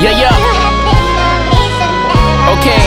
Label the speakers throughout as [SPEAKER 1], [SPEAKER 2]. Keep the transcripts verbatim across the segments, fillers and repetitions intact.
[SPEAKER 1] Yeah, yeah. Okay.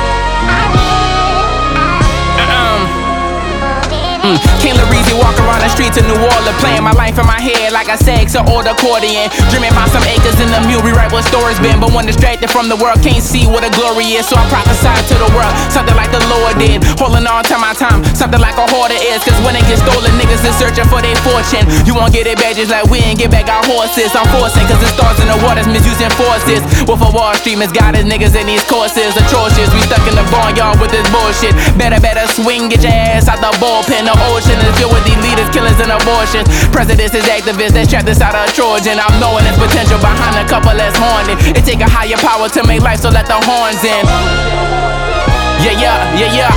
[SPEAKER 1] Mm. King Larizzi walk around the streets of New Orleans, playing my life in my head like I sax or old accordion. Dreaming about some acres in the mule, rewrite what stories been. But when distracted from the world, can't see what a glory is. So I prophesy to the world, something like the Lord did. Holding on to my time, something like a hoarder is. Cause when it gets stolen, niggas is searching for their fortune. You won't get it back just like we ain't get back our horses. I'm forcing, cause the stars in the waters misusing forces. Wolf of Wall Street misguided niggas in these courses. Atrocious, we stuck in the barnyard with this bullshit. Better, better swing, get your ass out the bullpen. The ocean is filled with these leaders, killers, and abortions. Presidents is activists that's trapped inside a Trojan. I'm knowing there's potential behind a couple that's haunted. It take a higher power to make life, so let the horns in. Yeah, yeah, yeah, yeah.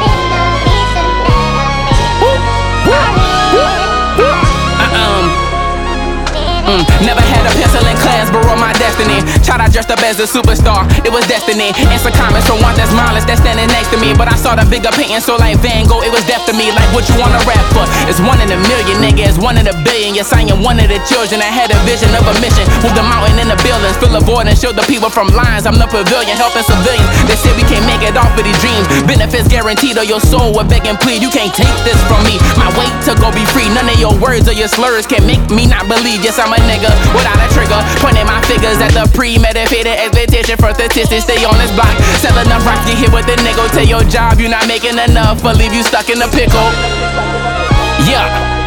[SPEAKER 1] Mm, never had a pencil in class, but wrote my destiny. Tried I dressed up as a superstar, it was destiny. Answer comments from one that's mindless, that's standing next to me. But I saw the bigger painting, so like Van Gogh, it was deaf to me. Like what you wanna rap for? It's one in a million, nigga, it's one in a billion. Yes, I am one of the children that had a vision of a mission. Move the mountain in the buildings, fill a void and show the people from lines. I'm the pavilion, helping civilians. They said we can't make it off of these dreams. Benefits guaranteed or your soul will beg and plead. You can't take this from me. My weight to go be free. None of your words or your slurs can make me not believe. Yes, I'm a nigga without a trigger, pointing my figures at the premeditated expectation for statistics. Stay on this block, sell enough rocks, get hit with the nickel. Tell your job you're not making enough, or leave you stuck in a pickle. Yeah.